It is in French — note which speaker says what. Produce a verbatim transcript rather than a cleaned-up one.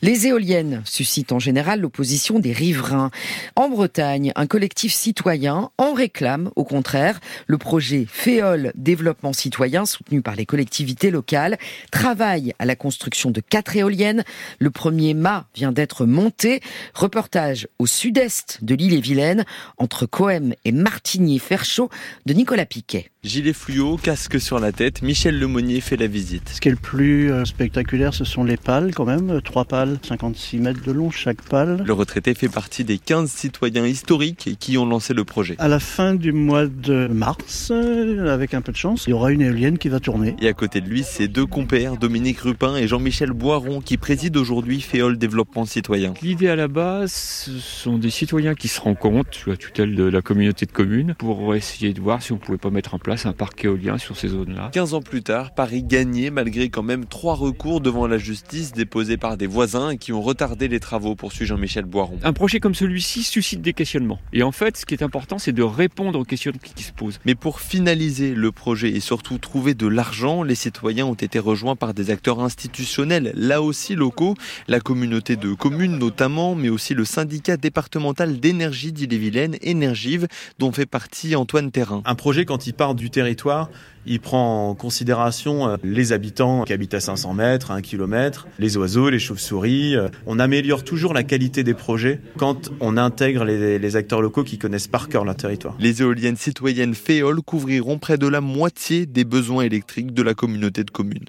Speaker 1: Les éoliennes suscitent en général l'opposition des riverains. En Bretagne, un collectif citoyen en réclame, au contraire. Le projet Féol Développement Citoyen, soutenu par les collectivités locales, travaille à la construction de quatre éoliennes. Le premier mât vient d'être monté. Reportage au sud-est de l'île-et-Vilaine, entre Coëm et Martigny-Ferchaud, de Nicolas Piquet.
Speaker 2: Gilet fluo, casque sur la tête, Michel Lemonnier fait la visite.
Speaker 3: Ce qui est le plus euh, spectaculaire, ce sont les pales quand même. Trois pales, cinquante-six mètres de long chaque pale.
Speaker 2: Le retraité fait partie des quinze citoyens historiques qui ont lancé le projet.
Speaker 3: À la fin du mois de mars, euh, avec un peu de chance, il y aura une éolienne qui va tourner.
Speaker 2: Et à côté de lui, ses deux compères, Dominique Rupin et Jean-Michel Boiron, qui président aujourd'hui Féol Développement Citoyen.
Speaker 4: L'idée à la base, ce sont des citoyens qui se rencontrent sous la tutelle de la communauté de communes pour essayer de voir si on pouvait pas mettre en place un parc éolien sur ces zones-là.
Speaker 2: quinze ans plus tard, Paris gagnait malgré quand même trois recours devant la justice déposés par des voisins qui ont retardé les travaux, poursuit Jean-Michel Boiron.
Speaker 4: Un projet comme celui-ci suscite des questionnements. Et en fait, ce qui est important, c'est de répondre aux questions qui se posent.
Speaker 2: Mais pour finaliser le projet et surtout trouver de l'argent, les citoyens ont été rejoints par des acteurs institutionnels, là aussi locaux, la communauté de communes notamment, mais aussi le syndicat départemental d'énergie d'Ille-et-Vilaine, Énergive, dont fait partie Antoine Terrain.
Speaker 5: Un projet, quand il part du territoire, il prend en considération les habitants qui habitent à cinq cents mètres, à un kilomètre, les oiseaux, les chauves-souris. On améliore toujours la qualité des projets quand on intègre les, les acteurs locaux qui connaissent par cœur leur territoire.
Speaker 2: Les éoliennes citoyennes Féol couvriront près de la moitié des besoins électriques de la communauté de communes.